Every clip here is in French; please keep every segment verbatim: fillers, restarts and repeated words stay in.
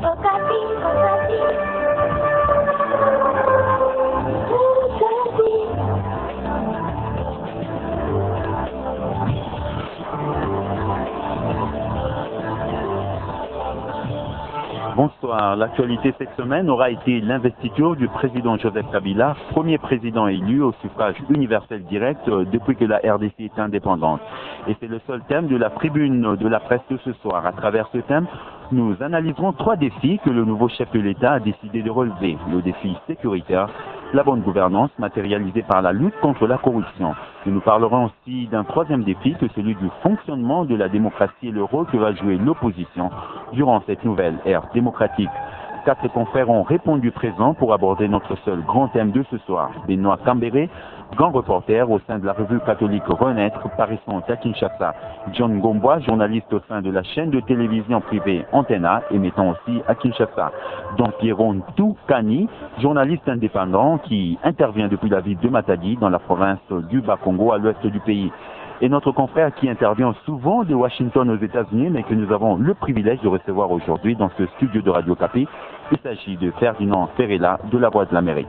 Bonsoir. L'actualité cette semaine aura été l'investiture du président Joseph Kabila, premier président élu au suffrage universel direct depuis que la R D C est indépendante. Et c'est le seul thème de la tribune de la presse de ce soir. À travers ce thème, nous analyserons trois défis que le nouveau chef de l'État a décidé de relever. Le défi sécuritaire, la bonne gouvernance matérialisée par la lutte contre la corruption. Et nous parlerons aussi d'un troisième défi, que celui du fonctionnement de la démocratie et le rôle que va jouer l'opposition durant cette nouvelle ère démocratique. Quatre confrères ont répondu présents pour aborder notre seul grand thème de ce soir. Benoît Cambéré, grand reporter au sein de la revue catholique Renaître, paraissant à Kinshasa. John Gombois, journaliste au sein de la chaîne de télévision privée Antena, émettant aussi à Kinshasa. Don Pierron Toukani, journaliste indépendant qui intervient depuis la ville de Matadi dans la province du Bas-Congo à l'ouest du pays. Et notre confrère qui intervient souvent de Washington aux États-Unis, mais que nous avons le privilège de recevoir aujourd'hui dans ce studio de Radio Okapi. Il s'agit de Ferdinand Ferreira de La Voix de l'Amérique.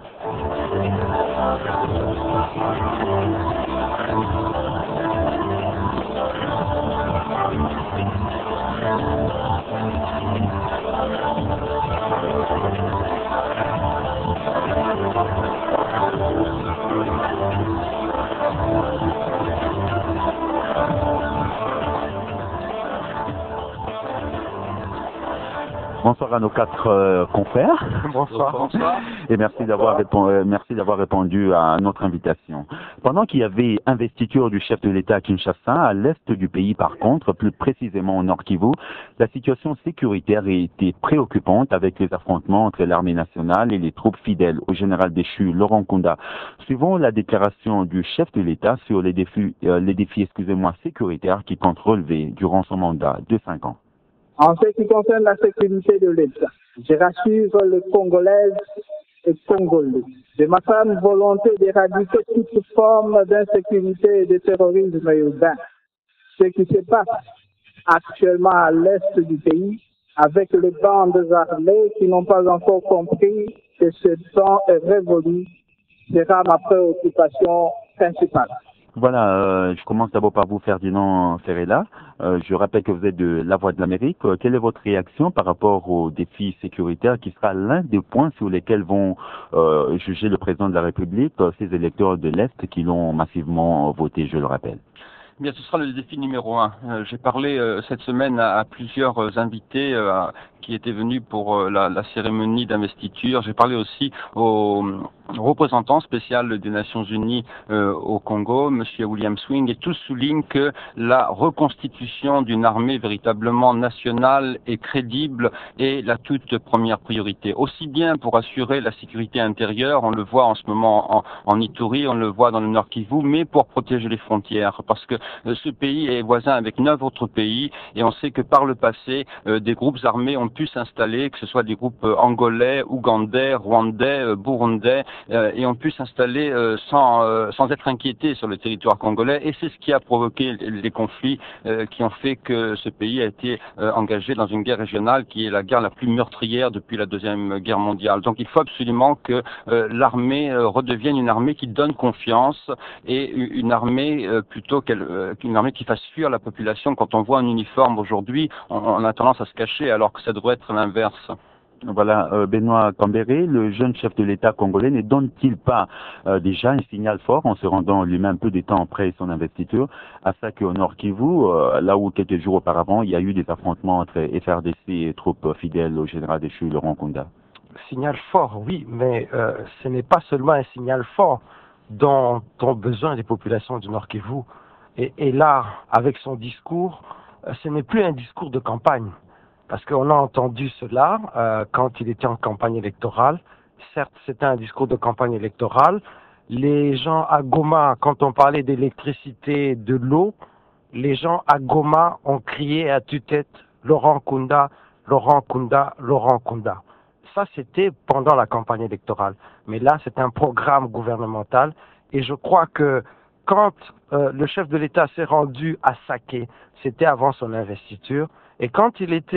Bonsoir à nos quatre euh, confrères. Bonsoir. Bonsoir. Et merci d'avoir répondu, euh, merci d'avoir répondu à notre invitation. Pendant qu'il y avait investiture du chef de l'État à Kinshasa, à l'est du pays par contre, plus précisément au Nord Kivu, la situation sécuritaire était préoccupante avec les affrontements entre l'armée nationale et les troupes fidèles au général déchu Laurent Nkunda. Suivant la déclaration du chef de l'État sur les défis, euh, les défis, excusez-moi, sécuritaires qui compte relever durant son mandat de cinq ans. En ce qui concerne la sécurité de l'État, je rassure les Congolaises et Congolais de ma ferme volonté d'éradiquer toute forme d'insécurité et de terrorisme urbain. Ce qui se passe actuellement à l'est du pays avec les bandes armées qui n'ont pas encore compris que ce temps est révolu sera ma préoccupation principale. Voilà, euh, je commence d'abord par vous, Ferdinand Ferreira. Euh, je rappelle que vous êtes de La Voix de l'Amérique. Euh, quelle est votre réaction par rapport aux défis sécuritaires qui sera l'un des points sur lesquels vont euh, juger le président de la République, euh, ces électeurs de l'Est qui l'ont massivement voté, je le rappelle? Bien, ce sera le défi numéro un. Euh, j'ai parlé euh, cette semaine à, à plusieurs euh, invités euh, qui étaient venus pour euh, la, la cérémonie d'investiture. J'ai parlé aussi au représentant spécial des Nations Unies euh, au Congo, Monsieur William Swing, et tous soulignent que la reconstitution d'une armée véritablement nationale et crédible est la toute première priorité. Aussi bien pour assurer la sécurité intérieure, on le voit en ce moment en, en Ituri, on le voit dans le Nord Kivu, mais pour protéger les frontières, parce que euh, ce pays est voisin avec neuf autres pays, et on sait que par le passé, euh, des groupes armés ont pu s'installer, que ce soit des groupes euh, angolais, ougandais, rwandais, euh, burundais, Euh, et ont pu s'installer euh, sans, euh, sans être inquiétés sur le territoire congolais, et c'est ce qui a provoqué les conflits euh, qui ont fait que ce pays a été euh, engagé dans une guerre régionale qui est la guerre la plus meurtrière depuis la Deuxième Guerre mondiale. Donc il faut absolument que euh, l'armée euh, redevienne une armée qui donne confiance, et une armée euh, plutôt qu'elle, euh, qu'une armée qui fasse fuir la population. Quand on voit un uniforme aujourd'hui, on, on a tendance à se cacher alors que ça devrait être l'inverse. Voilà, euh, Benoît Cambéré, le jeune chef de l'État congolais, ne donne-t-il pas euh, déjà un signal fort en se rendant lui-même peu de temps après son investiture à ça qu'au Nord Kivu, euh, là où quelques jours auparavant, il y a eu des affrontements entre F R D C et troupes fidèles au général déchu Laurent Nkunda? Signal fort, oui, mais euh, ce n'est pas seulement un signal fort dont ont besoin les populations du Nord Kivu. Et, et là, avec son discours, euh, ce n'est plus un discours de campagne. Parce qu'on a entendu cela euh, quand il était en campagne électorale. Certes, c'était un discours de campagne électorale. Les gens à Goma, quand on parlait d'électricité, de l'eau, les gens à Goma ont crié à tue-tête « Laurent Nkunda, Laurent Nkunda, Laurent Nkunda ». Ça, c'était pendant la campagne électorale. Mais là, c'est un programme gouvernemental. Et je crois que quand euh, le chef de l'État s'est rendu à Saké, c'était avant son investiture, et quand il était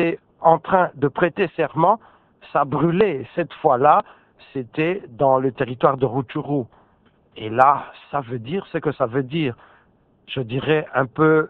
en train de prêter serment, ça brûlait. Cette fois-là, c'était dans le territoire de Rutshuru. Et là, ça veut dire ce que ça veut dire. Je dirais un peu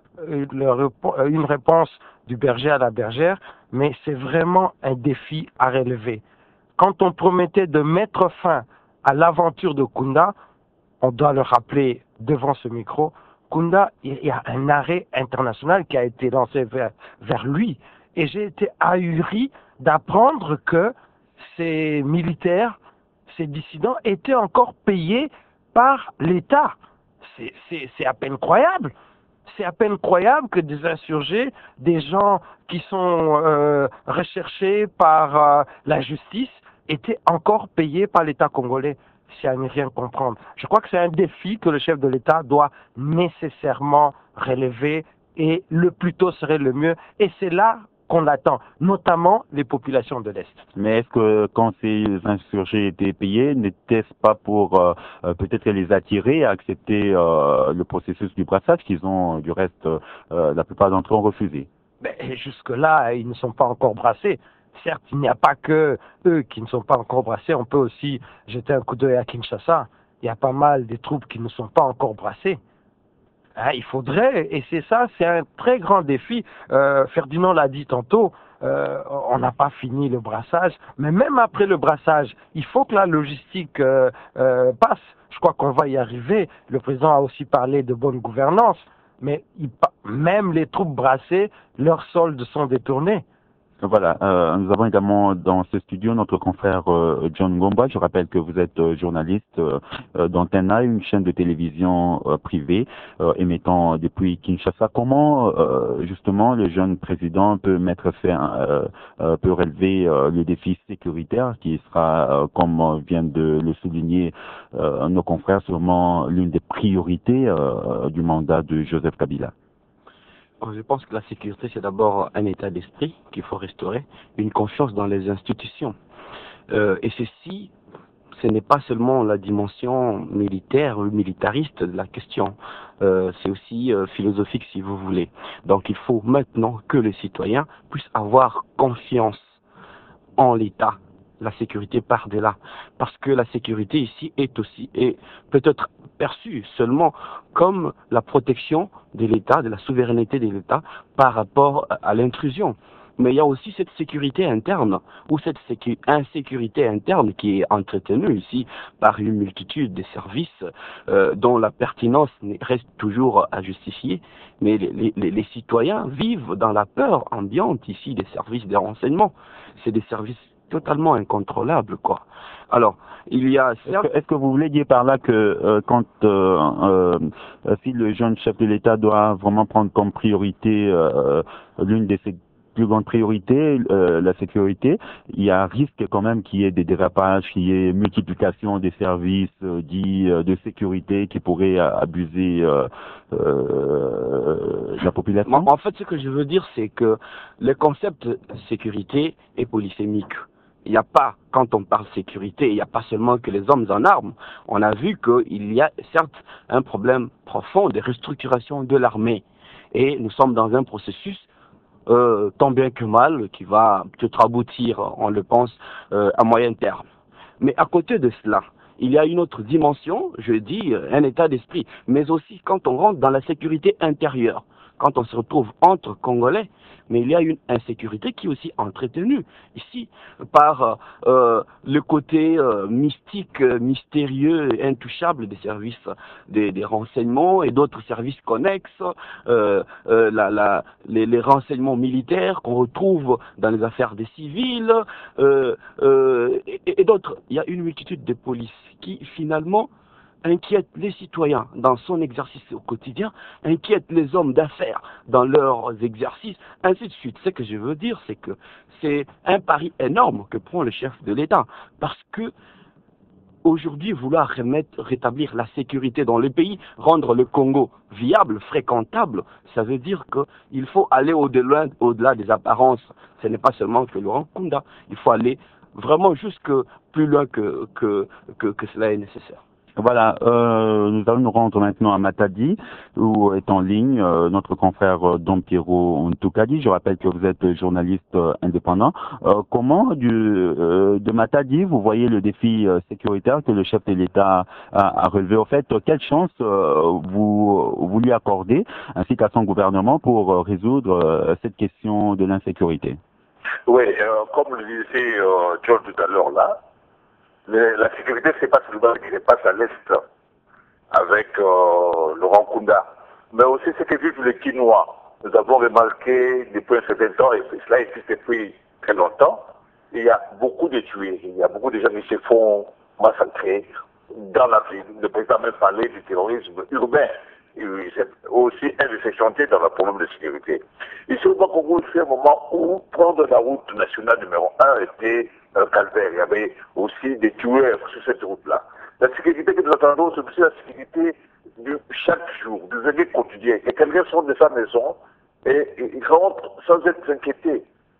une réponse du berger à la bergère, mais c'est vraiment un défi à relever. Quand on promettait de mettre fin à l'aventure de Kunda, on doit le rappeler devant ce micro, Kunda, il y a un arrêt international qui a été lancé vers, vers lui. Et j'ai été ahuri d'apprendre que ces militaires, ces dissidents étaient encore payés par l'État. C'est, c'est, c'est à peine croyable. C'est à peine croyable que des insurgés, des gens qui sont euh, recherchés par euh, la justice, étaient encore payés par l'État congolais. C'est à ne rien comprendre. Je crois que c'est un défi que le chef de l'État doit nécessairement relever et le plus tôt serait le mieux. Et c'est là qu'on attend, notamment les populations de l'Est. Mais est-ce que quand ces insurgés étaient payés, n'était-ce pas pour euh, peut-être les attirer à accepter euh, le processus du brassage qu'ils ont, du reste, euh, la plupart d'entre eux ont refusé? Mais jusque-là, ils ne sont pas encore brassés. Certes, il n'y a pas que eux qui ne sont pas encore brassés. On peut aussi jeter un coup d'œil à Kinshasa. Il y a pas mal de troupes qui ne sont pas encore brassées. Hein, il faudrait, et c'est ça, c'est un très grand défi. Euh, Ferdinand l'a dit tantôt, euh, on n'a pas fini le brassage, mais même après le brassage, il faut que la logistique euh, euh, passe. Je crois qu'on va y arriver. Le président a aussi parlé de bonne gouvernance, mais il, même les troupes brassées, leurs soldes sont détournés. Voilà, euh, nous avons également dans ce studio notre confrère euh, John Ngomba. Je rappelle que vous êtes euh, journaliste euh, euh, d'Antena, une chaîne de télévision euh, privée euh, émettant depuis Kinshasa. Comment euh, justement le jeune président peut mettre fin, euh, euh, peut relever euh, le défi sécuritaire qui sera, euh, comme viennent de le souligner euh, nos confrères, sûrement l'une des priorités euh, du mandat de Joseph Kabila? Je pense que la sécurité, c'est d'abord un état d'esprit qu'il faut restaurer, une confiance dans les institutions. Euh, et ceci, ce n'est pas seulement la dimension militaire ou militariste de la question, euh, c'est aussi euh, philosophique si vous voulez. Donc il faut maintenant que les citoyens puissent avoir confiance en l'État. La sécurité part de là, parce que la sécurité ici est aussi, et peut-être perçue seulement comme la protection de l'État, de la souveraineté de l'État par rapport à l'intrusion. Mais il y a aussi cette sécurité interne, ou cette insécurité interne qui est entretenue ici par une multitude de services euh, dont la pertinence reste toujours à justifier. Mais les, les, les citoyens vivent dans la peur ambiante ici des services de renseignement. C'est des services totalement incontrôlable, quoi. Alors, il y a... Est-ce que, est-ce que vous voulez dire par là que euh, quand euh, euh, si le jeune chef de l'État doit vraiment prendre comme priorité euh, l'une de ses plus grandes priorités, euh, la sécurité, il y a risque quand même qu'il y ait des dérapages, qu'il y ait multiplication des services euh, dits euh, de sécurité qui pourraient euh, abuser euh, euh, la population? En, en fait, ce que je veux dire, c'est que le concept de sécurité est polysémique. Il n'y a pas, quand on parle sécurité, il n'y a pas seulement que les hommes en armes. On a vu qu'il y a certes un problème profond de restructuration de l'armée. Et nous sommes dans un processus, euh, tant bien que mal, qui va peut-être aboutir, on le pense, euh, à moyen terme. Mais à côté de cela, il y a une autre dimension, je dis, un état d'esprit, mais aussi quand on rentre dans la sécurité intérieure, quand on se retrouve entre Congolais, mais il y a une insécurité qui est aussi entretenue ici par euh, le côté euh, mystique, mystérieux, intouchable des services des, des renseignements et d'autres services connexes, euh, euh, la, la, les, les renseignements militaires qu'on retrouve dans les affaires des civils euh, euh, et, et d'autres. Il y a une multitude de polices qui finalement inquiète les citoyens dans son exercice au quotidien, inquiète les hommes d'affaires dans leurs exercices, ainsi de suite. Ce que je veux dire, c'est que c'est un pari énorme que prend le chef de l'État, parce que aujourd'hui, vouloir remettre, rétablir la sécurité dans le pays, rendre le Congo viable, fréquentable, ça veut dire qu'il faut aller au-delà, au-delà des apparences. Ce n'est pas seulement que Laurent Kunda, il faut aller vraiment jusque plus loin que, que, que, que cela est nécessaire. Voilà, euh, nous allons nous rendre maintenant à Matadi, où est en ligne euh, notre confrère euh, Dom Pierrot Ntoukadi. Je rappelle que vous êtes journaliste euh, indépendant. Euh, comment du, euh, de Matadi vous voyez le défi euh, sécuritaire que le chef de l'État a, a relevé? Au fait, quelle chance euh, vous, vous lui accordez, ainsi qu'à son gouvernement, pour euh, résoudre euh, cette question de l'insécurité? Oui, euh, comme le disait euh, John tout à l'heure là, le, la sécurité, c'est pas seulement ce qui se passe à l'Est avec euh, Laurent Kunda, mais aussi ce que vivent les Quinois. Nous avons remarqué depuis un certain temps, et cela existe depuis très longtemps, il y a beaucoup de tués, il y a beaucoup de gens qui se font massacrer dans la ville. Le président a même parlé du terrorisme urbain. C'est aussi un de ces chantiers dans le problème de sécurité. Ici au Congo, c'est un moment où prendre la route nationale numéro un était un calvaire. Il y avait aussi des tueurs sur cette route-là. La sécurité que nous attendons, c'est aussi la sécurité de chaque jour, du vécu quotidien. Que quelqu'un sort de sa maison et il rentre sans être inquiété.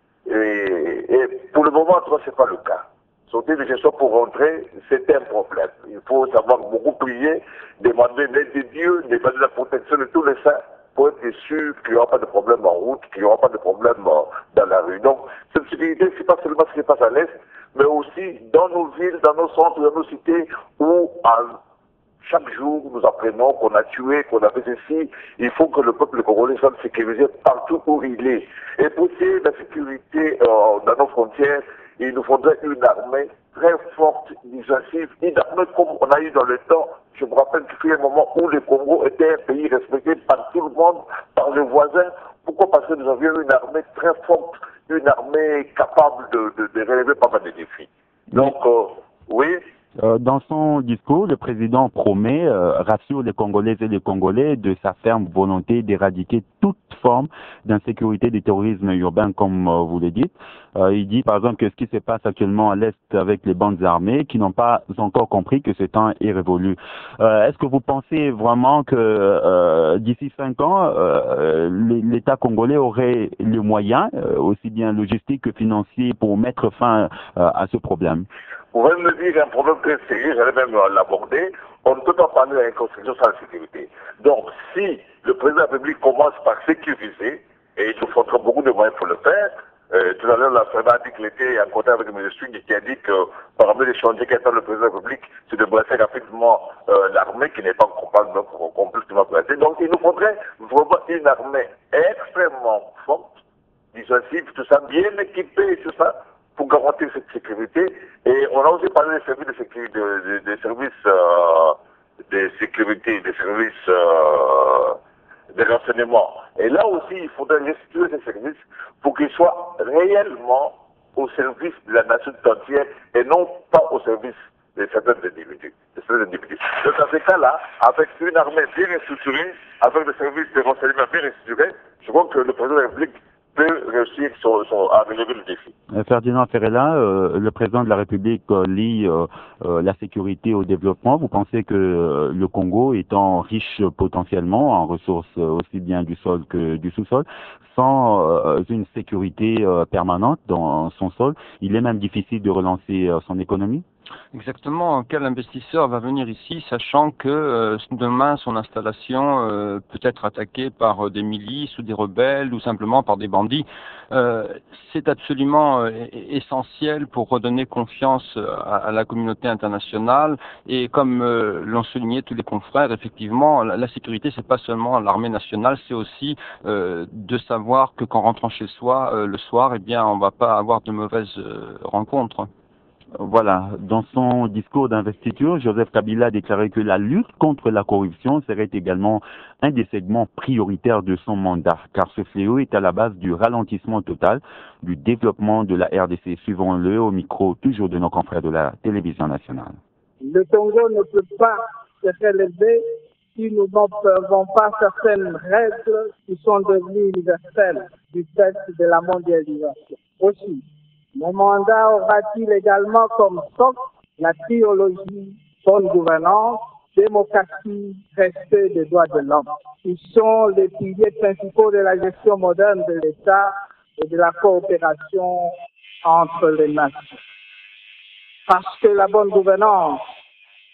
Et, et pour le moment, ce n'est pas le cas. Sortir de chez soi pour rentrer, c'est un problème. Il faut savoir beaucoup prier, demander l'aide de Dieu, demander la protection de tous les saints pour être sûr qu'il n'y aura pas de problème en route, qu'il n'y aura pas de problème dans la rue. Donc, cette sécurité, ce n'est pas seulement ce qui se passe à l'Est, mais aussi dans nos villes, dans nos centres, dans nos cités, où en chaque jour, nous apprenons qu'on a tué, qu'on a fait ceci. Il faut que le peuple congolais soit sécurisé partout où il est. Et pour essayer la sécurité euh, dans nos frontières, il nous faudrait une armée très forte, dissuasive, une armée comme on a eu dans le temps. Je me rappelle qu'il y a un moment où le Congo était un pays respecté par tout le monde, par les voisins. Pourquoi? Parce que nous avions une armée très forte, une armée capable de, de, de relever pas mal de défis. Donc, euh, oui. Euh, dans son discours, le président promet, euh, rassure les Congolaises et les Congolais de sa ferme volonté d'éradiquer toute forme d'insécurité du terrorisme urbain, comme euh, vous le dites. Euh, il dit par exemple que ce qui se passe actuellement à l'Est avec les bandes armées, qui n'ont pas encore compris que ce temps est révolu. Euh, Est-ce que vous pensez vraiment que euh, d'ici cinq ans, euh, l'État congolais aurait les moyens, euh, aussi bien logistiques que financiers, pour mettre fin euh, à ce problème? Vous pouvez me dire un problème très sérieux, j'allais même l'aborder. On ne peut pas parler d'une construction sans sécurité. Donc, si le président de la République commence par sécuriser, et il nous faudra beaucoup de moyens pour le faire, euh, tout à l'heure, la Présidente a dit qu'il était en contact avec M. Swing qui a dit que parmi les chantiers qu'attend le président de la République, c'est de brasser rapidement euh, l'armée qui n'est pas complètement brassée. Donc, il nous faudrait vraiment une armée extrêmement forte, dissuasive, tout ça, bien équipée, tout ça, pour garantir cette sécurité. Et on a aussi parlé des services de sécurité, des de, de services euh, de sécurité, des services euh, de renseignement. Et là aussi, il faudrait restituer ces services pour qu'ils soient réellement au service de la nation entière et non pas au service de certains individus. De certains individus. Donc dans ces cas-là, avec une armée bien restructurée, avec des services de renseignement bien restructurés, je crois que le président de la République peut réussir son, son, à relever le défi. Ferdinand Ferrella, euh, le président de la République euh, lie euh, euh, la sécurité au développement. Vous pensez que euh, le Congo, étant riche potentiellement en ressources euh, aussi bien du sol que du sous-sol, sans euh, une sécurité euh, permanente dans son sol, il est même difficile de relancer euh, son économie? Exactement. Quel investisseur va venir ici sachant que euh, demain son installation euh, peut être attaquée par euh, des milices ou des rebelles ou simplement par des bandits? euh, C'est absolument euh, essentiel pour redonner confiance à, à la communauté internationale. Et comme euh, l'ont souligné tous les confrères, effectivement, la, la sécurité, c'est pas seulement l'armée nationale, c'est aussi euh, de savoir que qu'en rentrant chez soi euh, le soir, eh bien, on va pas avoir de mauvaises euh, rencontres. Voilà. Dans son discours d'investiture, Joseph Kabila a déclaré que la lutte contre la corruption serait également un des segments prioritaires de son mandat, car ce fléau est à la base du ralentissement total du développement de la R D C. Suivons-le au micro toujours de nos confrères de la télévision nationale. Le Congo ne peut pas se relever si nous n'observons pas certaines règles qui sont devenues universelles du fait de la mondialisation. Aussi, mon mandat aura-t-il également comme socle la théologie, bonne gouvernance, démocratie, respect des droits de l'homme. Ils sont les piliers principaux de la gestion moderne de l'État et de la coopération entre les nations. Parce que la bonne gouvernance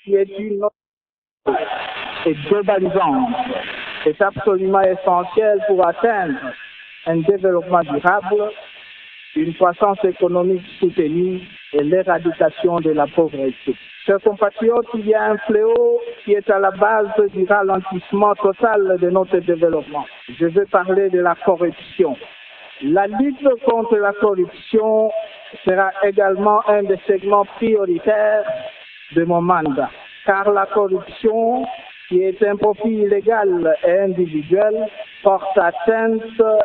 qui est une autre et globalisante, est absolument essentielle pour atteindre un développement durable, une croissance économique soutenue et l'éradication de la pauvreté. Chers compatriotes, il y a un fléau qui est à la base du ralentissement total de notre développement. Je veux parler de la corruption. La lutte contre la corruption sera également un des segments prioritaires de mon mandat, car la corruption, qui est un profit illégal et individuel, porte atteinte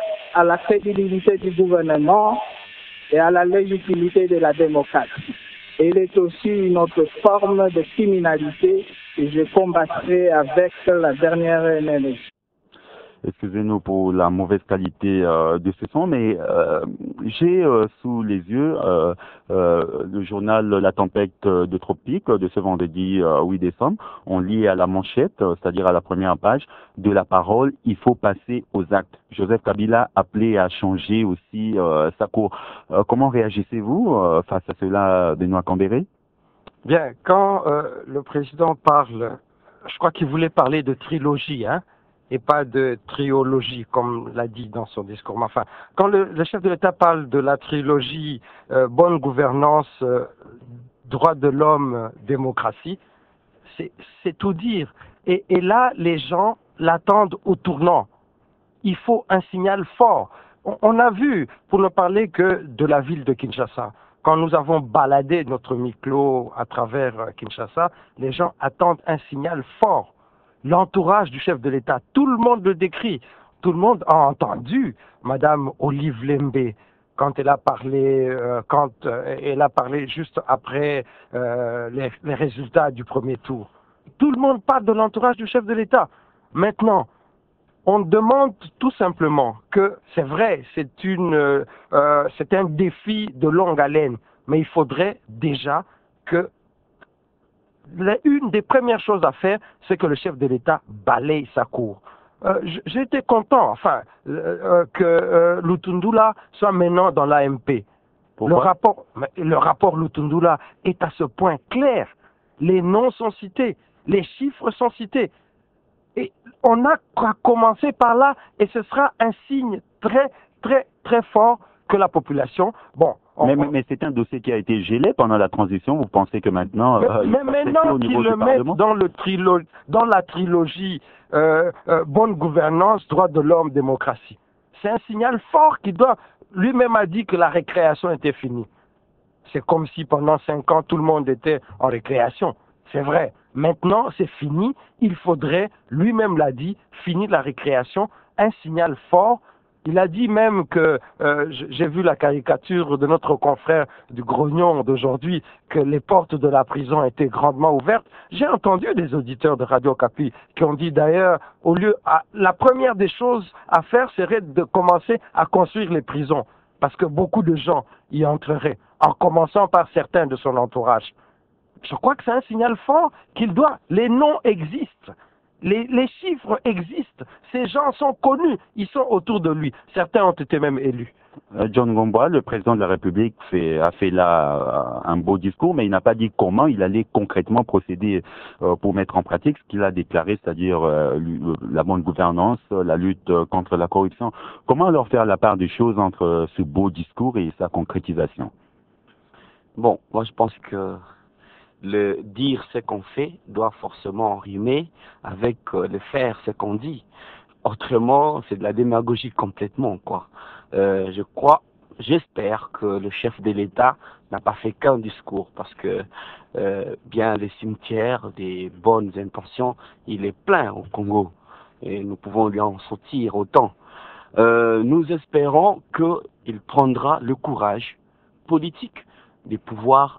à la crédibilité du gouvernement et à la légitimité de la démocratie. Elle est aussi une autre forme de criminalité que je combattrai avec la dernière énergie. Excusez-nous pour la mauvaise qualité euh, de ce son, mais euh, j'ai euh, sous les yeux euh, euh, le journal La Tempête de Tropique de ce vendredi euh, huit décembre. On lit à la manchette, euh, c'est-à-dire à la première page, de la parole, il faut passer aux actes. Joseph Kabila appelé à changer aussi euh, sa cour. Euh, comment réagissez-vous euh, face à cela, Benoît Cambéré? Bien, quand euh, le président parle, je crois qu'il voulait parler de trilogie, hein, et pas de triologie, comme l'a dit dans son discours. Mais enfin, quand le, le chef de l'État parle de la trilogie euh, bonne gouvernance, euh, droits de l'homme, démocratie, c'est tout dire. Et, et là, les gens l'attendent au tournant. Il faut un signal fort. On, on a vu, pour ne parler que de la ville de Kinshasa, quand nous avons baladé notre micro à travers Kinshasa, les gens attendent un signal fort. L'entourage du chef de l'État, tout le monde le décrit. Tout le monde a entendu Madame Olive Lembe quand elle a parlé, euh, quand euh, elle a parlé juste après euh, les, les résultats du premier tour. Tout le monde parle de l'entourage du chef de l'État. Maintenant, on demande tout simplement que, c'est vrai, c'est une, euh, c'est un défi de longue haleine, mais il faudrait déjà que une des premières choses à faire, c'est que le chef de l'État balaye sa cour. Euh, J'étais content, enfin, euh, que euh, Lutundula soit maintenant dans l'A M P. Le rapport, le rapport Lutundula est à ce point clair. Les noms sont cités, les chiffres sont cités. Et on a commencé par là, et ce sera un signe très, très, très fort que la population, bon. On, mais mais, mais c'est un dossier qui a été gelé pendant la transition. Vous pensez que maintenant, mais, euh, mais maintenant qu'ils le mettent dans le trilo, dans la trilogie euh, euh, bonne gouvernance, droits de l'homme, démocratie, c'est un signal fort qui doit. Lui-même a dit que la récréation était finie. C'est comme si pendant cinq ans tout le monde était en récréation. C'est vrai. Maintenant, c'est fini. Il faudrait, lui-même l'a dit, finir la récréation. Un signal fort. Il a dit même que, euh, j'ai vu la caricature de notre confrère du Grognon d'aujourd'hui, que les portes de la prison étaient grandement ouvertes. J'ai entendu des auditeurs de Radio Kapi qui ont dit d'ailleurs, au lieu, à, la première des choses à faire serait de commencer à construire les prisons, parce que beaucoup de gens y entreraient, en commençant par certains de son entourage. Je crois que c'est un signal fort qu'il doit. Les noms existent. Les, les chiffres existent. Ces gens sont connus. Ils sont autour de lui. Certains ont été même élus. John Gomboa, le président de la République, fait, a fait là un beau discours, mais il n'a pas dit comment il allait concrètement procéder euh, pour mettre en pratique ce qu'il a déclaré, c'est-à-dire euh, la bonne gouvernance, la lutte contre la corruption. Comment leur faire la part des choses entre ce beau discours et sa concrétisation? Bon, moi je pense que le dire ce qu'on fait doit forcément rimer avec euh, le faire ce qu'on dit. Autrement, c'est de la démagogie complètement, quoi. Euh, je crois, j'espère que le chef de l'État n'a pas fait qu'un discours, parce que euh, bien les cimetières des bonnes intentions, il est plein au Congo, et nous pouvons lui en sortir autant. Euh, nous espérons qu'il prendra le courage politique de pouvoir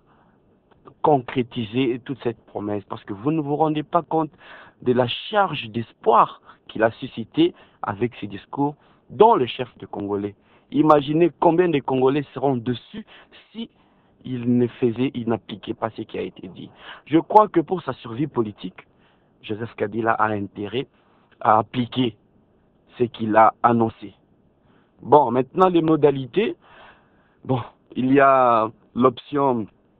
concrétiser toute cette promesse, parce que vous ne vous rendez pas compte de la charge d'espoir qu'il a suscité avec ses discours dans le chef de Congolais. Imaginez combien de Congolais seront dessus si il ne faisait, il n'appliquait pas ce qui a été dit. Je crois que pour sa survie politique, Joseph Kabila a intérêt à appliquer ce qu'il a annoncé. Bon, maintenant les modalités, bon, il y a l'option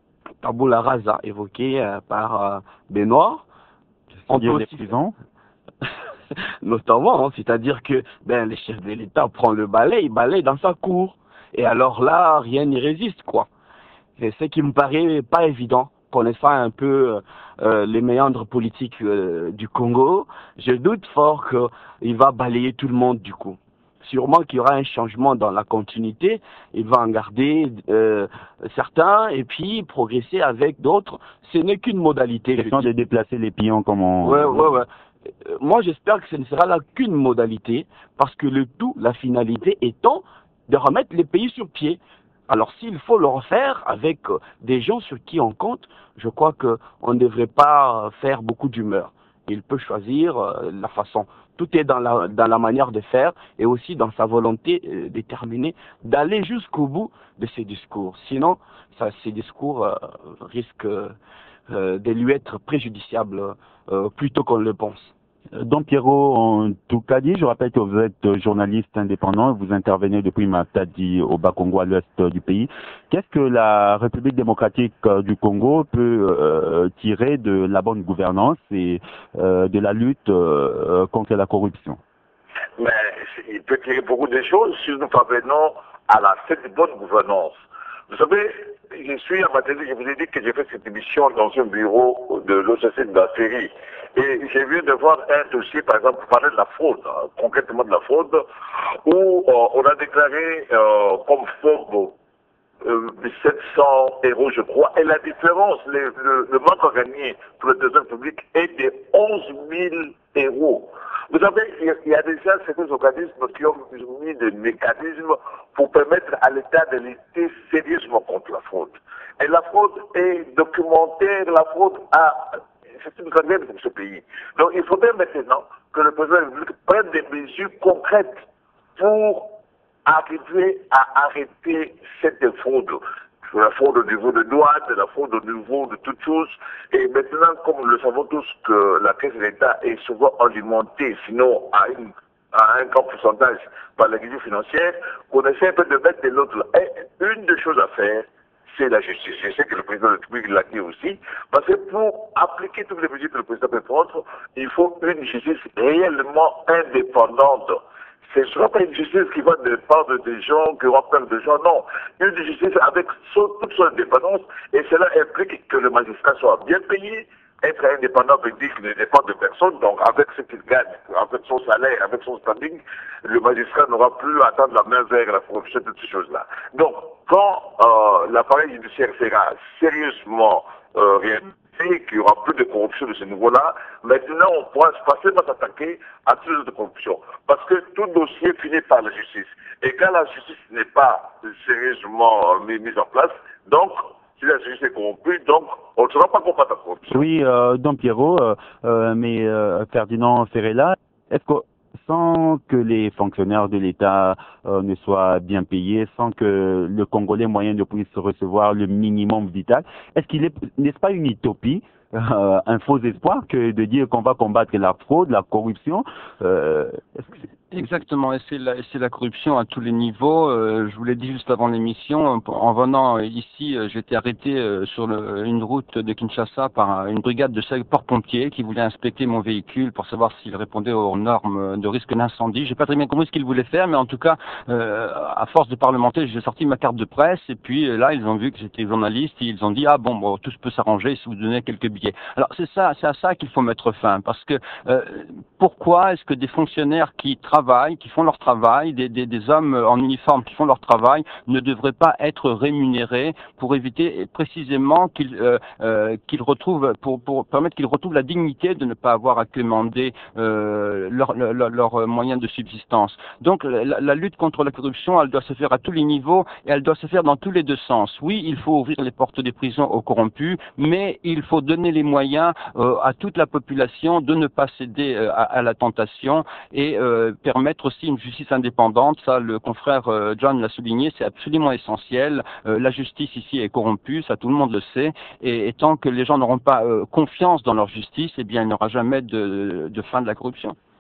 tabula rasa évoquée euh, par euh, Benoît. On peut aussi... les prisons Notamment, hein, c'est-à-dire que ben, le chef de l'État prend le balai, il balaye dans sa cour. Et alors là, rien n'y résiste, quoi. C'est ce qui me paraît pas évident, connaissant un peu euh, les méandres politiques euh, du Congo. Je doute fort qu'il va balayer tout le monde, du coup. Sûrement qu'il y aura un changement dans la continuité, il va en garder euh, certains et puis progresser avec d'autres. Ce n'est qu'une modalité. Question de déplacer les pions comme on... Ouais, ouais, ouais. Moi, j'espère que ce ne sera là qu'une modalité, parce que le tout, la finalité étant de remettre les pays sur pied. Alors, s'il faut le refaire avec des gens sur qui on compte, je crois qu'on ne devrait pas faire beaucoup d'humeur. Il peut choisir la façon. Tout est dans la, dans la manière de faire et aussi dans sa volonté euh, déterminée d'aller jusqu'au bout de ses discours. Sinon, ça, ces discours euh, risquent euh, de lui être préjudiciables euh, plutôt qu'on le pense. Donc Pierrot, en tout cas dit, je rappelle que vous êtes journaliste indépendant, vous intervenez depuis Matadi au Bas-Congo, à l'ouest du pays. Qu'est-ce que la République démocratique du Congo peut euh, tirer de la bonne gouvernance et euh, de la lutte euh, contre la corruption? Mais il peut tirer beaucoup de choses si nous parvenons à la cette bonne gouvernance. Vous savez, je suis à Matadi, je vous ai dit que j'ai fait cette émission dans un bureau de l'O C C de la série. Et j'ai vu de voir un dossier, par exemple, pour parler de la fraude, hein, concrètement de la fraude, où euh, on a déclaré euh, comme fraude euh, sept cents euros, je crois, et la différence, le, le, le manque à gagner pour le deuxième public est de onze mille euros. Vous savez, il y, y a déjà certains organismes qui ont mis des mécanismes pour permettre à l'État de lutter sérieusement contre la fraude. Et la fraude est documentée, la fraude a... C'est une grande pour ce pays. Donc il faudrait maintenant que le président de la République prenne des mesures concrètes pour arriver à arrêter cette fraude. La fraude au niveau de douane, la fraude au niveau de toutes choses. Et maintenant, comme nous le savons tous, que la caisse de l'État est souvent alimentée, sinon à, une, à un grand pourcentage par la guise financière, qu'on essaie un peu de mettre de l'autre. Et une des choses à faire, c'est la justice. Je sais que le président de la République l'a dit aussi, parce que pour appliquer toutes les mesures que le président peut prendre, il faut une justice réellement indépendante. Ce ne sera pas une justice qui va dépendre des gens, qui aura peur des gens, non. Une justice avec son, toute son indépendance, et cela implique que le magistrat soit bien payé. Être indépendant veut dire qu'il ne dépend de personne, donc avec ce qu'il gagne, avec son salaire, avec son standing, le magistrat n'aura plus à attendre la main vers la corruption, toutes ces choses-là. Donc, quand euh, l'appareil judiciaire sera sérieusement euh, réalisé, qu'il y aura plus de corruption de ce niveau-là, maintenant on pourra facilement s'attaquer à toutes les autres corruptions. Parce que tout dossier finit par la justice. Et quand la justice n'est pas sérieusement euh, mise en place, donc, si la justice est corrompue, donc on ne sera pas combattre la corruption. Oui, euh, donc Pierrot, euh, euh, mais euh, Ferdinand Ferrella, est-ce que sans que les fonctionnaires de l'État euh, ne soient bien payés, sans que le Congolais moyen ne puisse recevoir le minimum vital, est-ce qu'il est, n'est-ce pas une utopie, euh, un faux espoir que de dire qu'on va combattre la fraude, la corruption euh, est-ce que c'est... Exactement, et c'est la, la corruption à tous les niveaux. Euh, je vous l'ai dit juste avant l'émission, en venant ici, j'ai été arrêté euh, sur le, une route de Kinshasa par une brigade de sapeurs-pompiers qui voulait inspecter mon véhicule pour savoir s'il répondait aux normes de risque d'incendie. J'ai pas très bien compris ce qu'ils voulaient faire, mais en tout cas, euh, à force de parlementer, j'ai sorti ma carte de presse, et puis là, ils ont vu que j'étais journaliste, et ils ont dit, ah bon, bon tout peut s'arranger si vous donnez quelques billets. Alors c'est ça, c'est à ça qu'il faut mettre fin, parce que euh, pourquoi est-ce que des fonctionnaires qui travaillent qui font leur travail, des, des, des hommes en uniforme qui font leur travail, ne devraient pas être rémunérés pour éviter précisément qu'ils euh, euh, qu'ils retrouvent, pour, pour permettre qu'ils retrouvent la dignité de ne pas avoir à quémander euh, leurs leur, leur moyens de subsistance. Donc la, la lutte contre la corruption, elle doit se faire à tous les niveaux et elle doit se faire dans tous les deux sens. Oui, il faut ouvrir les portes des prisons aux corrompus, mais il faut donner les moyens euh, à toute la population de ne pas céder euh, à, à la tentation et euh, permettre aussi une justice indépendante. Ça, le confrère euh, John l'a souligné, c'est absolument essentiel. Euh, la justice ici est corrompue, ça tout le monde le sait, et, et tant que les gens n'auront pas euh, confiance dans leur justice, eh bien il n'y aura jamais de, de fin de la corruption.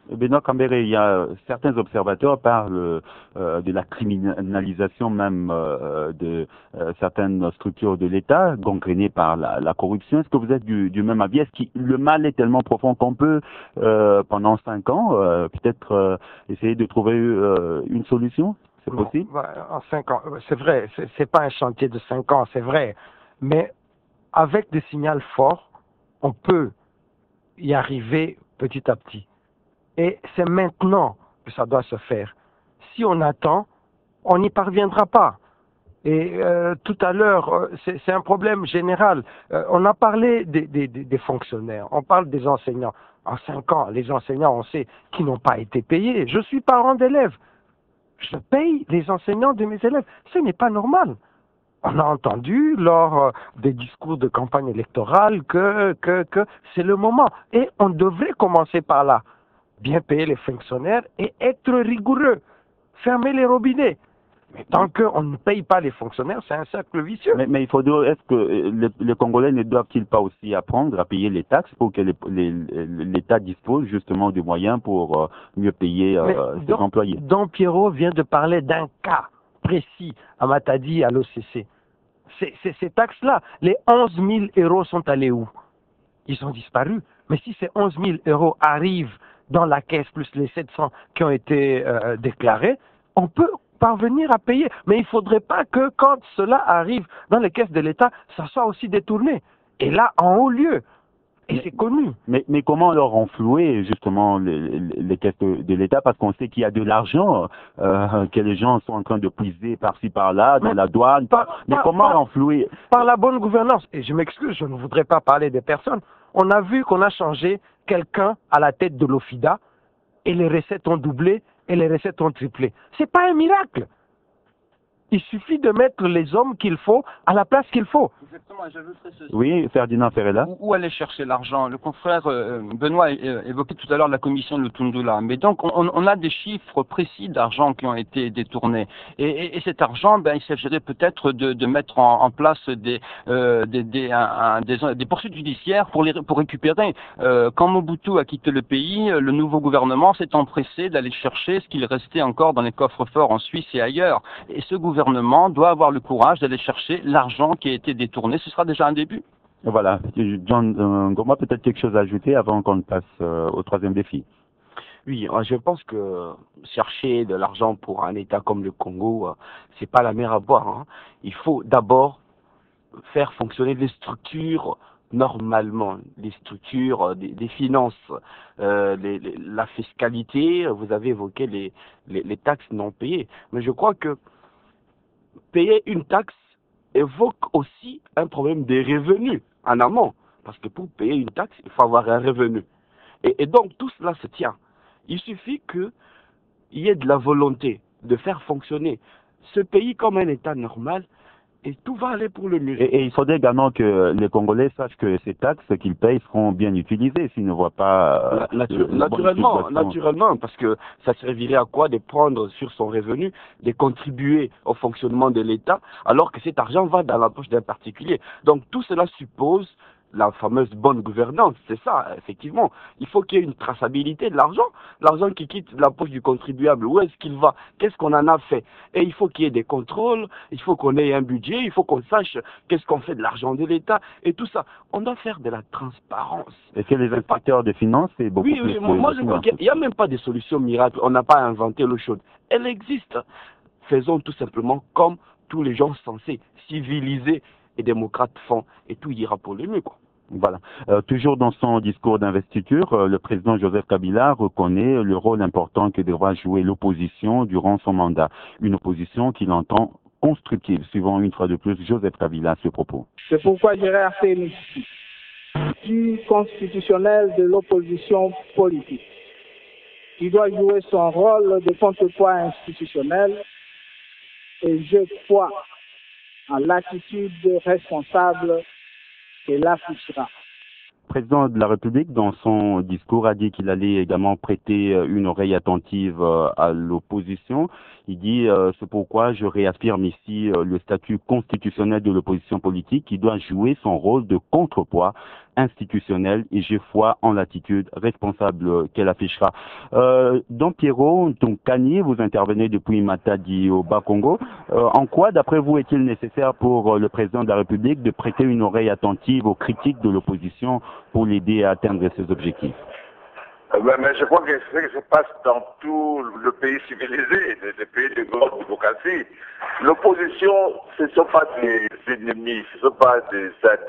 Benoît Cambéré, il y a certains observateurs parlent euh, de la criminalisation même euh, de euh, certaines structures de l'État gangrénées par la, la corruption. Est-ce que vous êtes du, du même avis? Est-ce que le mal est tellement profond qu'on peut, euh, pendant cinq ans, euh, peut-être euh, essayer de trouver euh, une solution? C'est possible? Bon, en cinq ans, c'est vrai, c'est, c'est pas un chantier de cinq ans, c'est vrai. Mais avec des signaux forts, on peut y arriver petit à petit. Et c'est maintenant que ça doit se faire. Si on attend, on n'y parviendra pas. Et euh, tout à l'heure, c'est, c'est un problème général. Euh, on a parlé des, des, des fonctionnaires, on parle des enseignants. En cinq ans, les enseignants, on sait, qui n'ont pas été payés. Je suis parent d'élèves. Je paye les enseignants de mes élèves. Ce n'est pas normal. On a entendu lors des discours de campagne électorale que, que, que c'est le moment. Et on devrait commencer par là. Bien payer les fonctionnaires et être rigoureux. Fermer les robinets. Mais tant qu'on ne paye pas les fonctionnaires, c'est un cercle vicieux. Mais, mais il faut dire, est-ce que les, les Congolais ne doivent-ils pas aussi apprendre à payer les taxes pour que les, les, l'État dispose justement des moyens pour euh, mieux payer euh, ses Don, employés? Don Pierrot vient de parler d'un cas précis à Matadi, à l'O C C. C'est, c'est, ces taxes-là, les onze mille euros sont allés où? Ils ont disparu. Mais si ces onze mille euros arrivent dans la caisse, plus les sept cents qui ont été euh, déclarés, on peut parvenir à payer. Mais il ne faudrait pas que quand cela arrive dans les caisses de l'État, ça soit aussi détourné. Et là, en haut lieu. Et mais, c'est connu. Mais, mais comment leur renflouer justement les, les, les caisses de, de l'État, parce qu'on sait qu'il y a de l'argent euh, que les gens sont en train de puiser par-ci par-là, dans mais la douane. Par, mais par, comment par, renflouer? Par la bonne gouvernance. Et je m'excuse, je ne voudrais pas parler des personnes. On a vu qu'on a changé quelqu'un à la tête de l'OFIDA et les recettes ont doublé et les recettes ont triplé. C'est pas un miracle. Il suffit de mettre les hommes qu'il faut à la place qu'il faut. Exactement, j'ajouterais ceci. Oui, Ferdinand Ferreira. Où, où aller chercher l'argent? Le confrère euh, Benoît euh, évoquait tout à l'heure la commission Lutundula. Mais donc, on, on a des chiffres précis d'argent qui ont été détournés. Et, et, et cet argent, ben, il s'agirait peut-être de, de mettre en, en place des, euh, des, des, un, un, des, des poursuites judiciaires pour, les, pour récupérer. Euh, quand Mobutu a quitté le pays, le nouveau gouvernement s'est empressé d'aller chercher ce qu'il restait encore dans les coffres forts en Suisse et ailleurs. Et ce gouvernement gouvernement doit avoir le courage d'aller chercher l'argent qui a été détourné. Ce sera déjà un début. Voilà. John euh, Ngoma, peut-être quelque chose à ajouter avant qu'on passe euh, au troisième défi. Oui, je pense que chercher de l'argent pour un État comme le Congo, c'est pas la mer à boire. Hein. Il faut d'abord faire fonctionner les structures normalement, les structures des, des finances, euh, les, les, la fiscalité. Vous avez évoqué les, les, les taxes non payées, mais je crois que payer une taxe évoque aussi un problème des revenus en amont. Parce que pour payer une taxe, il faut avoir un revenu. Et, et donc, tout cela se tient. Il suffit qu'il y ait de la volonté de faire fonctionner ce pays comme un État normal et tout va aller pour le mieux. Et, et il faudrait également que les Congolais sachent que ces taxes qu'ils payent seront bien utilisées s'ils ne voient pas... Euh, Natu naturellement, naturellement, parce que ça servirait à quoi de prendre sur son revenu, de contribuer au fonctionnement de l'État, alors que cet argent va dans la poche d'un particulier. Donc tout cela suppose la fameuse bonne gouvernance, c'est ça, effectivement. Il faut qu'il y ait une traçabilité de l'argent. L'argent qui quitte la poche du contribuable, où est-ce qu'il va? Qu'est-ce qu'on en a fait? Et il faut qu'il y ait des contrôles, il faut qu'on ait un budget, il faut qu'on sache qu'est-ce qu'on fait de l'argent de l'État, et tout ça. On doit faire de la transparence. Est-ce que les inspecteurs pas... de finances, c'est beaucoup oui, plus... Oui, moi, moi je crois qu'il n'y a même pas de solution miracle. On n'a pas inventé l'eau chaude. Elle existe. Faisons tout simplement comme tous les gens censés, civilisés et démocrates font, et tout ira pour le mieux, quoi. Voilà. Euh, toujours dans son discours d'investiture, euh, le président Joseph Kabila reconnaît le rôle important que devra jouer l'opposition durant son mandat. Une opposition qu'il entend constructive, suivant une fois de plus Joseph Kabila à ce propos. C'est pourquoi j'ai réaffirmé du constitutionnel de l'opposition politique, qui doit jouer son rôle de contrepoids institutionnel, et je crois en l'attitude responsable et l'affichera. président de la République, dans son discours, a dit qu'il allait également prêter une oreille attentive à l'opposition. Il dit euh, « C'est pourquoi je réaffirme ici euh, le statut constitutionnel de l'opposition politique qui doit jouer son rôle de contrepoids institutionnel et j'ai foi en l'attitude responsable qu'elle affichera. Euh, » Donc Pierrot Tonkani, vous intervenez depuis Matadi au Bas-Congo. Euh, en quoi, d'après vous, est-il nécessaire pour le président de la République de prêter une oreille attentive aux critiques de l'opposition pour l'aider à atteindre ses objectifs? Mais, mais je crois que c'est ce qui se passe dans tout le pays civilisé, les pays de grande démocratie. L'opposition, ce ne sont pas des ennemis, ce ne sont pas des,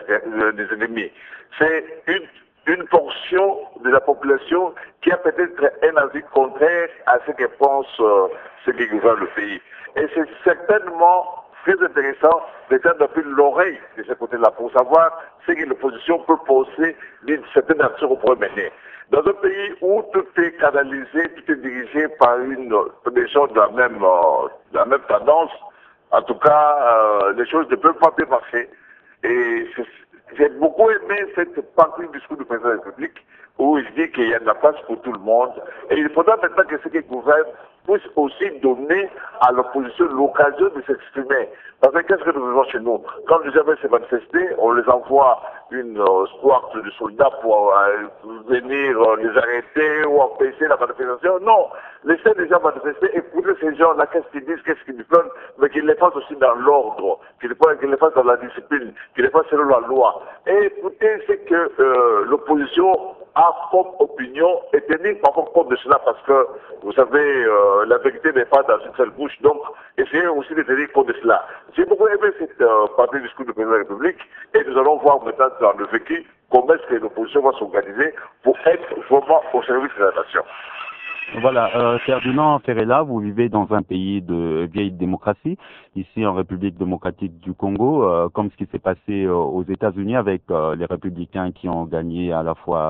des ennemis. C'est une, une portion de la population qui a peut-être un avis contraire à ce que pensent euh, ceux qui gouvernent le pays. Et c'est certainement très intéressant de faire depuis l'oreille de ce côté-là pour savoir ce que l'opposition peut penser d'une certaine action qu'on pourrait mener. Dans un pays où tout est canalisé, tout est dirigé par une, des gens de la même, euh, de la même tendance, en tout cas, euh, les choses ne peuvent pas bien marcher. Et j'ai beaucoup aimé cette partie du discours du président de la République où il dit qu'il y a de la place pour tout le monde. Et il faudra maintenant que ceux qui gouvernent puissent aussi donner à l'opposition l'occasion de s'exprimer. Parce que qu'est-ce que nous faisons chez nous? Quand les gens veulent se manifester, on les envoie une euh, squad de soldats pour euh, venir euh, les arrêter ou empêcher la manifestation. Non, laissez les gens manifester, écoutez ces gens-là, qu'est-ce qu'ils disent, qu'est-ce qu'ils veulent, mais qu'ils les fassent aussi dans l'ordre, qu'ils les fassent dans la discipline, qu'ils les fassent selon la loi. Et écoutez ce que euh, l'opposition a comme opinion et tenir parfois compte de cela parce que, vous savez, euh, la vérité n'est pas dans une seule bouche, donc essayez aussi de tenir compte de cela. J'ai beaucoup aimé cette euh, partie du discours du président de la République et nous allons voir maintenant dans le vécu comment est-ce que l'opposition va s'organiser pour être vraiment au service de la nation. Voilà, euh, Ferdinand Ferreira, vous vivez dans un pays de vieille démocratie, ici en République démocratique du Congo, euh, comme ce qui s'est passé euh, aux États-Unis avec euh, les républicains qui ont gagné à la fois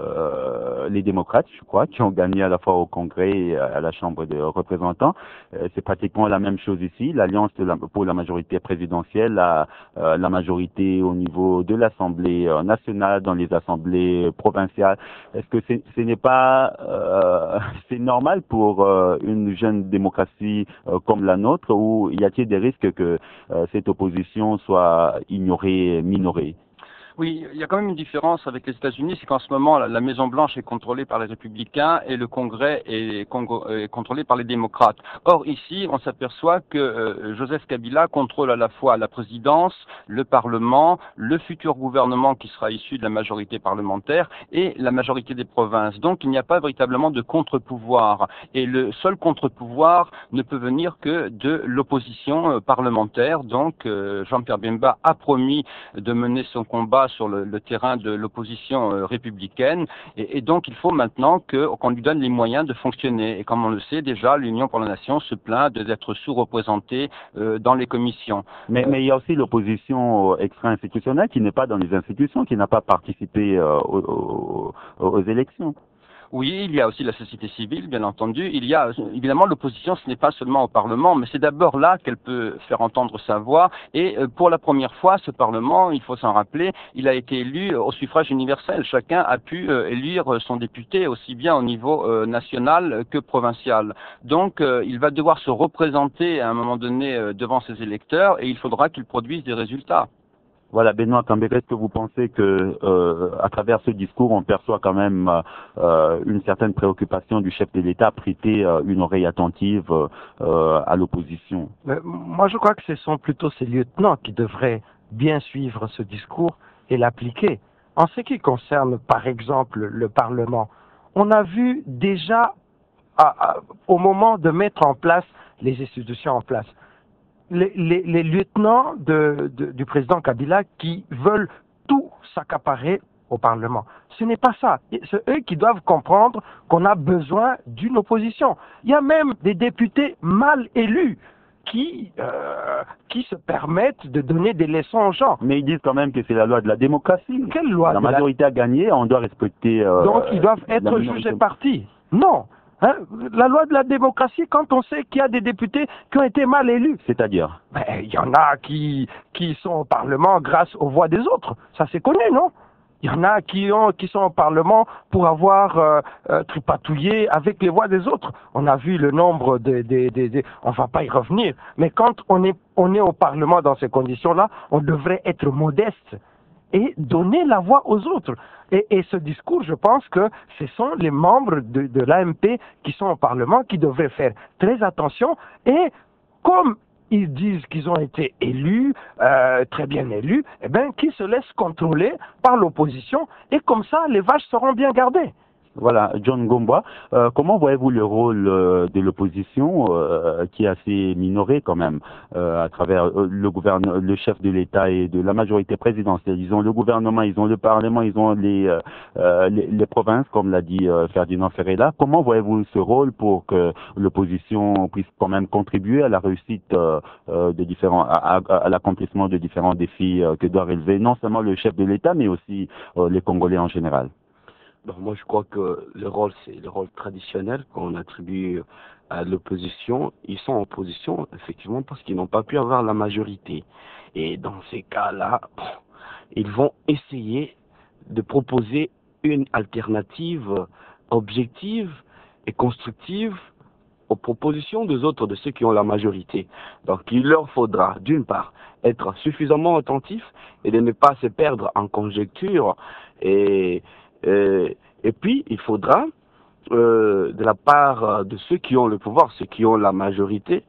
euh, les démocrates, je crois, qui ont gagné à la fois au Congrès et à la Chambre des représentants. Euh, c'est pratiquement la même chose ici. L'alliance de la, pour la majorité présidentielle, la, euh, la majorité au niveau de l'Assemblée euh, nationale, dans les assemblées provinciales. Est-ce que c'est, ce n'est pas euh, c'est normal pour euh, une jeune démocratie euh, comme la nôtre, où y a-t-il des risques que euh, cette opposition soit ignorée, minorée? Oui, il y a quand même une différence avec les États-Unis, c'est qu'en ce moment, la Maison-Blanche est contrôlée par les républicains et le Congrès est, Congo, est contrôlé par les démocrates. Or, ici, on s'aperçoit que euh, Joseph Kabila contrôle à la fois la présidence, le Parlement, le futur gouvernement qui sera issu de la majorité parlementaire et la majorité des provinces. Donc, il n'y a pas véritablement de contre-pouvoir. Et le seul contre-pouvoir ne peut venir que de l'opposition euh, parlementaire. Donc, euh, Jean-Pierre Bemba a promis de mener son combat sur le, le terrain de l'opposition euh, républicaine et, et donc il faut maintenant que, qu'on lui donne les moyens de fonctionner et comme on le sait déjà, l'Union pour la Nation se plaint d'être sous-représentée euh, dans les commissions. Mais, mais il y a aussi l'opposition extra-institutionnelle qui n'est pas dans les institutions, qui n'a pas participé euh, aux, aux, aux élections. Oui, il y a aussi la société civile, bien entendu. Il y a évidemment l'opposition, ce n'est pas seulement au Parlement, mais c'est d'abord là qu'elle peut faire entendre sa voix. Et pour la première fois, ce Parlement, il faut s'en rappeler, il a été élu au suffrage universel. Chacun a pu élire son député aussi bien au niveau national que provincial. Donc, il va devoir se représenter à un moment donné devant ses électeurs et il faudra qu'il produise des résultats. Voilà, Benoît Kambere, est-ce que vous pensez que, euh, à travers ce discours, on perçoit quand même euh, une certaine préoccupation du chef de l'État à prêter euh, une oreille attentive euh, à l'opposition? Moi, je crois que ce sont plutôt ces lieutenants qui devraient bien suivre ce discours et l'appliquer. En ce qui concerne, par exemple, le Parlement, on a vu déjà, à, à, au moment de mettre en place les institutions en place, Les, les, les lieutenants de, de, du président Kabila qui veulent tout s'accaparer au Parlement. Ce n'est pas ça. C'est eux qui doivent comprendre qu'on a besoin d'une opposition. Il y a même des députés mal élus qui, euh, qui se permettent de donner des leçons aux gens. Mais ils disent quand même que c'est la loi de la démocratie. Quelle loi? La majorité la... a gagné, on doit respecter... Euh, Donc ils doivent être jugés partis. Non. Hein, la loi de la démocratie, quand on sait qu'il y a des députés qui ont été mal élus. C'est-à-dire? Ben, il y en a qui, qui sont au Parlement grâce aux voix des autres. Ça c'est connu, non? Il y en a qui ont, qui sont au Parlement pour avoir euh, euh, tripatouillé avec les voix des autres. On a vu le nombre de, de, de, de, on va pas y revenir. Mais quand on est, on est au Parlement dans ces conditions-là, on devrait être modeste et donner la voix aux autres. Et, et ce discours, je pense que ce sont les membres de, de l'A M P qui sont au Parlement qui devraient faire très attention. Et comme ils disent qu'ils ont été élus, euh, très bien élus, eh bien, qu'ils se laissent contrôler par l'opposition. Et comme ça, les vaches seront bien gardées. Voilà, John Gomba, euh, comment voyez-vous le rôle euh, de l'opposition euh, qui est assez minoré quand même euh, à travers euh, le gouvernement, le chef de l'État et de la majorité présidentielle. Ils ont le gouvernement, ils ont le Parlement, ils ont les euh, euh, les, les provinces, comme l'a dit euh, Ferdinand Ferreira. Comment voyez-vous ce rôle pour que l'opposition puisse quand même contribuer à la réussite euh, euh, de différents, à, à, à l'accomplissement de différents défis euh, que doit relever non seulement le chef de l'État, mais aussi euh, les Congolais en général? Donc moi, je crois que le rôle, c'est le rôle traditionnel qu'on attribue à l'opposition. Ils sont en opposition, effectivement, parce qu'ils n'ont pas pu avoir la majorité. Et dans ces cas-là, ils vont essayer de proposer une alternative objective et constructive aux propositions des autres, de ceux qui ont la majorité. Donc il leur faudra, d'une part, être suffisamment attentifs et de ne pas se perdre en conjecture et Et, et puis, il faudra, euh, de la part de ceux qui ont le pouvoir, ceux qui ont la majorité,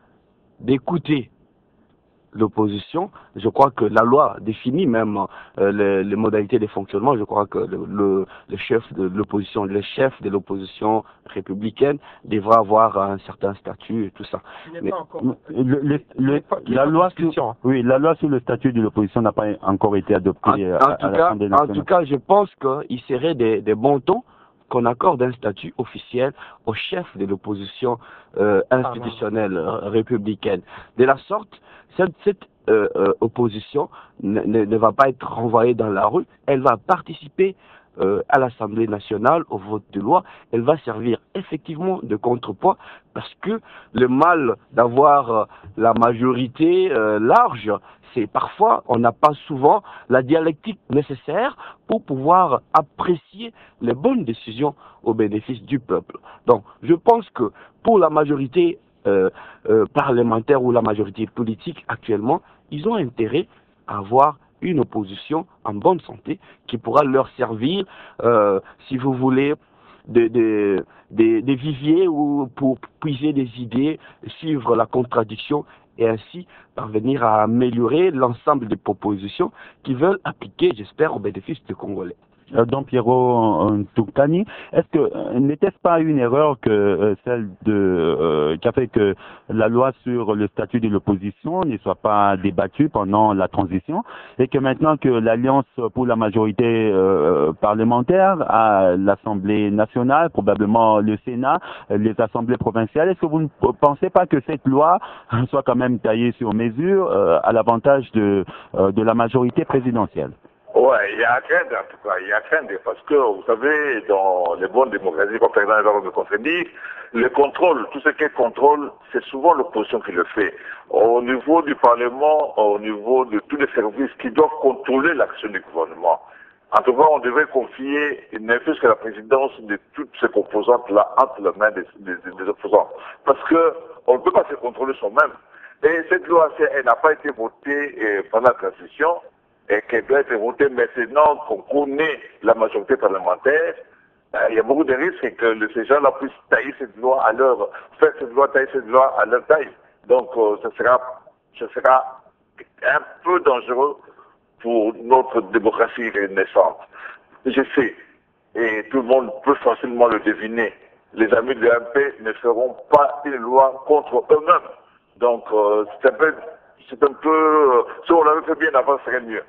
d'écouter l'opposition. Je crois que la loi définit même euh, les, les modalités de fonctionnement. Je crois que le, le, le chef de l'opposition, le chef de l'opposition républicaine devra avoir un certain statut et tout ça. Mais, le, le, le, la loi sur, oui, la loi sur le statut de l'opposition n'a pas encore été adoptée en, en à, à l'Assemblée nationale. En tout cas, je pense qu'il serait des, des bons tons qu'on accorde un statut officiel au chef de l'opposition euh, institutionnelle euh, républicaine. De la sorte, cette, cette euh, euh, opposition ne, ne, ne va pas être renvoyée dans la rue, elle va participer euh, à l'Assemblée nationale, au vote de loi, elle va servir effectivement de contrepoids, parce que le mal d'avoir euh, la majorité euh, large, c'est parfois, on n'a pas souvent la dialectique nécessaire pour pouvoir apprécier les bonnes décisions au bénéfice du peuple. Donc, je pense que pour la majorité euh, euh, parlementaire ou la majorité politique actuellement, ils ont intérêt à avoir une opposition en bonne santé qui pourra leur servir, euh, si vous voulez, des de, de, de viviers ou pour puiser des idées, suivre la contradiction et ainsi parvenir à améliorer l'ensemble des propositions qui veulent appliquer, j'espère, au bénéfice des Congolais. Euh, Don Piero Ntunkani, est-ce que euh, n'était-ce pas une erreur que euh, celle de euh, qui a fait que la loi sur le statut de l'opposition ne soit pas débattue pendant la transition et que maintenant que l'Alliance pour la majorité euh, parlementaire à l'Assemblée nationale, probablement le Sénat, les assemblées provinciales, est-ce que vous ne pensez pas que cette loi soit quand même taillée sur mesure euh, à l'avantage de euh, de la majorité présidentielle? Ouais, il y a à craindre en tout cas, il y a à craindre parce que vous savez, dans les bonnes démocraties, comme Ferdinand va me contredire, le contrôle, tout ce qui est contrôle, c'est souvent l'opposition qui le fait. Au niveau du Parlement, au niveau de tous les services qui doivent contrôler l'action du gouvernement. En tout cas, on devrait confier ne fût-ce que la présidence de toutes ces composantes-là entre les mains des, des, des opposants. Parce que on ne peut pas se contrôler soi-même. Et cette loi, elle n'a pas été votée pendant la transition, et qu'elle doit être votée maintenant qu'on connaît la majorité parlementaire, euh, il y a beaucoup de risques que le, ces gens-là puissent tailler cette loi à leur, faire cette loi, tailler cette loi à leur taille. Donc, euh, ce sera, ce sera un peu dangereux pour notre démocratie naissante. Je sais, et tout le monde peut facilement le deviner, les amis de l'A M P ne feront pas une loi contre eux-mêmes. Donc, euh, c'est un peu, c'est un peu, euh, si on l'avait fait bien avant, ce serait mieux.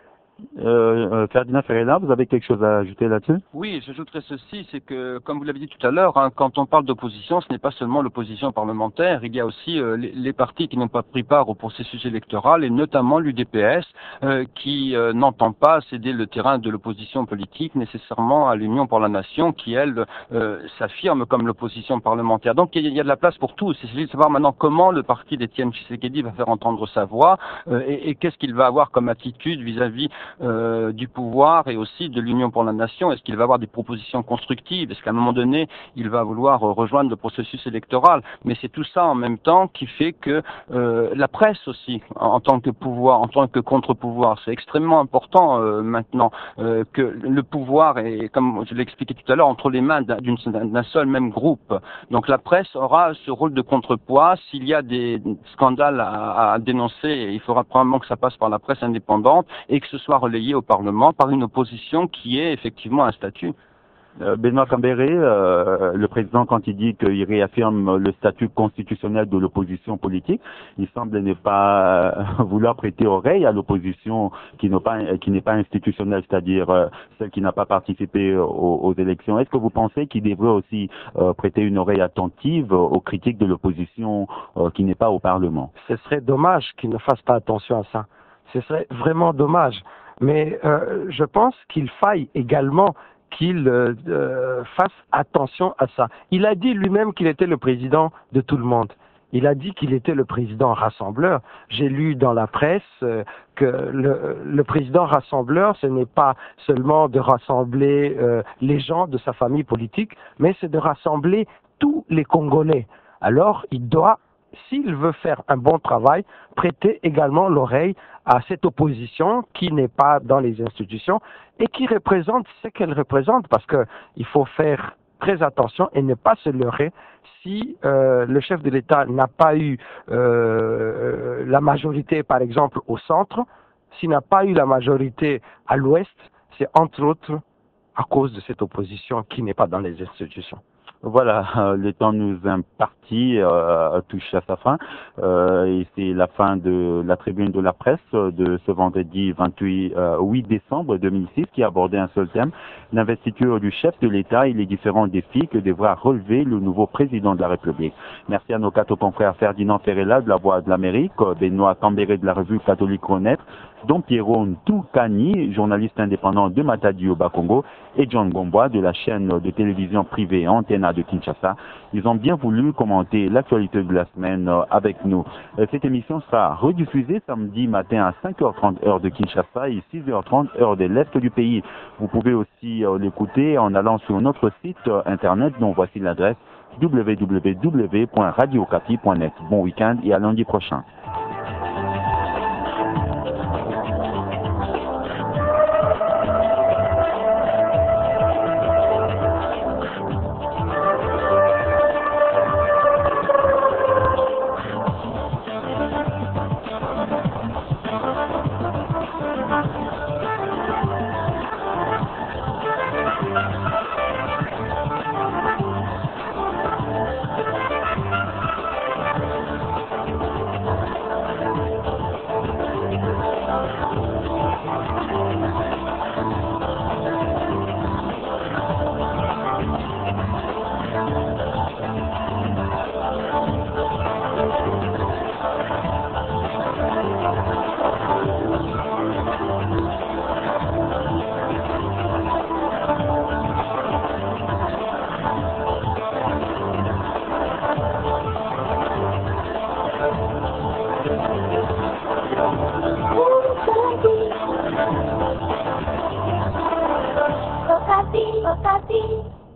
Euh, euh, Ferdinand Ferreira, vous avez quelque chose à ajouter là-dessus? Oui, j'ajouterais ceci, c'est que, comme vous l'avez dit tout à l'heure, hein, quand on parle d'opposition, ce n'est pas seulement l'opposition parlementaire, il y a aussi euh, les, les partis qui n'ont pas pris part au processus électoral, et notamment l'U D P S, euh, qui euh, n'entend pas céder le terrain de l'opposition politique nécessairement à l'Union pour la Nation, qui, elle, euh, s'affirme comme l'opposition parlementaire. Donc il y, a, il y a de la place pour tous. Il s'agit de savoir maintenant comment le parti d'Étienne Tshisekedi va faire entendre sa voix, euh, et, et qu'est-ce qu'il va avoir comme attitude vis-à-vis euh, du pouvoir et aussi de l'Union pour la Nation? Est-ce qu'il va avoir des propositions constructives? Est-ce qu'à un moment donné, il va vouloir euh, rejoindre le processus électoral? Mais c'est tout ça en même temps qui fait que euh, la presse aussi, en, en tant que pouvoir, en tant que contre-pouvoir, c'est extrêmement important euh, maintenant euh, que le pouvoir est, comme je l'ai expliqué tout à l'heure, entre les mains d'un, d'un seul même groupe. Donc la presse aura ce rôle de contrepoids. S'il y a des scandales à, à dénoncer, il faudra probablement que ça passe par la presse indépendante et que ce soit relayé au Parlement par une opposition qui ait effectivement un statut. Euh, Benoît Cambéré, euh, le président, quand il dit qu'il réaffirme le statut constitutionnel de l'opposition politique, il semble ne pas euh, vouloir prêter oreille à l'opposition qui n'est pas, qui n'est pas institutionnelle, c'est-à-dire euh, celle qui n'a pas participé aux, aux élections. Est-ce que vous pensez qu'il devrait aussi euh, prêter une oreille attentive aux critiques de l'opposition euh, qui n'est pas au Parlement? Ce serait dommage qu'il ne fasse pas attention à ça. Ce serait vraiment dommage. Mais euh, je pense qu'il faille également qu'il euh, euh, fasse attention à ça. Il a dit lui-même qu'il était le président de tout le monde. Il a dit qu'il était le président rassembleur. J'ai lu dans la presse euh, que le, le président rassembleur, ce n'est pas seulement de rassembler euh, les gens de sa famille politique, mais c'est de rassembler tous les Congolais. Alors, il doit, s'il veut faire un bon travail, prêter également l'oreille à cette opposition qui n'est pas dans les institutions et qui représente ce qu'elle représente, parce que il faut faire très attention et ne pas se leurrer. Si euh, le chef de l'État n'a pas eu euh, la majorité, par exemple, au centre, s'il n'a pas eu la majorité à l'ouest, c'est entre autres à cause de cette opposition qui n'est pas dans les institutions. Voilà, euh, le temps nous imparti euh, touche à sa fin euh, et c'est la fin de la tribune de la presse de ce vendredi vingt-huit décembre deux mille six qui abordait un seul thème, l'investiture du chef de l'État et les différents défis que devra relever le nouveau président de la République. Merci à nos quatre confrères Ferdinand Ferrella de la Voix de l'Amérique, Benoît Cambéré de la revue Catholique Renaître, Don Piero Ntoukani, journaliste indépendant de Matadi au Bas-Congo, et John Gombois de la chaîne de télévision privée Antena de Kinshasa. Ils ont bien voulu commenter l'actualité de la semaine avec nous. Cette émission sera rediffusée samedi matin à cinq heures trente heure de Kinshasa et six heures trente heure de l'Est du pays. Vous pouvez aussi l'écouter en allant sur notre site internet dont voici l'adresse w w w point radio okapi point net. Bon week-end et à lundi prochain. Okapi, Okapi.